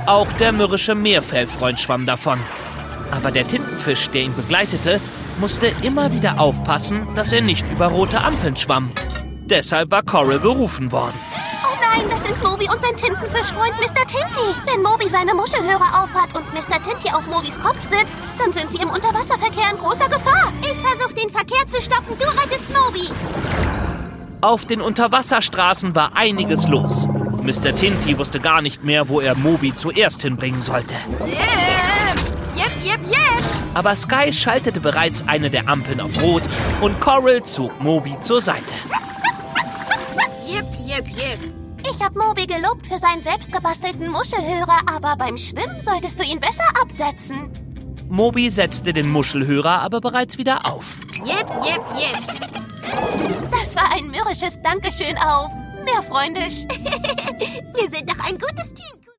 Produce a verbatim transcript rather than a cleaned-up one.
Auch der mürrische Meerfellfreund schwamm davon. Aber der Tintenfisch, der ihn begleitete, musste immer wieder aufpassen, dass er nicht über rote Ampeln schwamm. Deshalb war Coral gerufen worden. Oh nein, das sind Moby und sein Tintenfischfreund Mister Tinty. Wenn Moby seine Muschelhörer aufhat und Mister Tinty auf Mobys Kopf sitzt, dann sind sie im Unterwasserverkehr in großer Gefahr. Ich versuche den Verkehr zu stoppen, du rettest Moby. Auf den Unterwasserstraßen war einiges los. Mister Tinty wusste gar nicht mehr, wo er Moby zuerst hinbringen sollte. Yep, yep, yep, yep. Aber Sky schaltete bereits eine der Ampeln auf Rot und Coral zog Moby zur Seite. Yep, yep, yep. Ich habe Moby gelobt für seinen selbstgebastelten Muschelhörer, aber beim Schwimmen solltest du ihn besser absetzen. Moby setzte den Muschelhörer aber bereits wieder auf. Yep, yep, yep. Das war ein mürrisches Dankeschön auf Meerfreundisch. Wir sind doch ein gutes Team.